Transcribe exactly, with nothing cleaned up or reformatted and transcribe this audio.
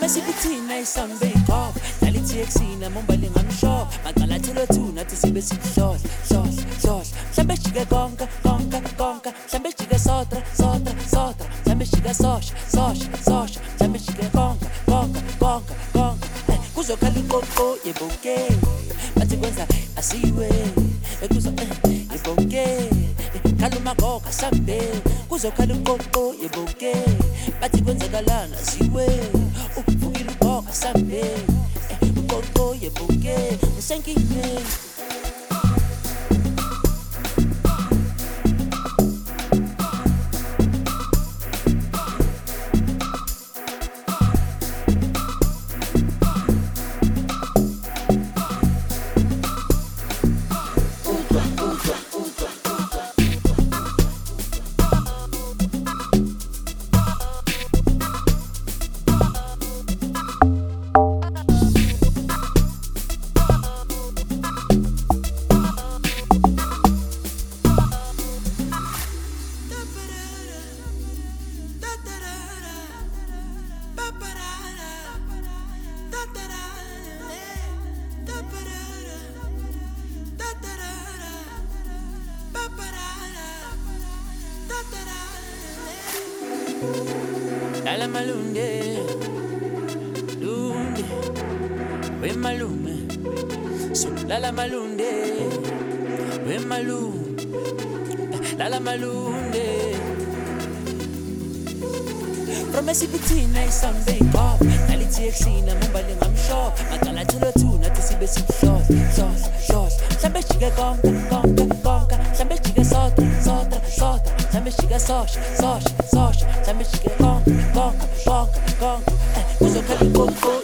Esikuthina isambe iqof Nalithi eksina mombali ngamsho Maqala thelo two nathi sibe sikuhlohla hlohla hlohla Mhlambe jike konka konka konka Mhlambe jike sotra sotra sotra Mhlambe jike sosha sosha sosha Mhlambe jike konka konka konka konka Kuzokhala iqoqo yebonke Bathi kwenza asiwe Kuzo yebonke Khala umagoga sambe Kuzokhala iqoqo yebonke Bathi kwenzakalana asiwe Uvukile ugoga sambe Uqoqo yebonke Usenkingeni Lala malunde, lunde, we malume. So lala malunde, we malume. Lala malunde. From Esikuthina isambe iqof Nalithi eksina mombali ngamsho Maqala thelo two nathi sibe sikuhlohla hlohla hlohla Mhlambe jike konka konka konka Mhlambe jike sotra sotra sotra Mhlambe jike sosha sosha sosha Mhlambe jike konka konka konka konka Kuzokhala iqoqo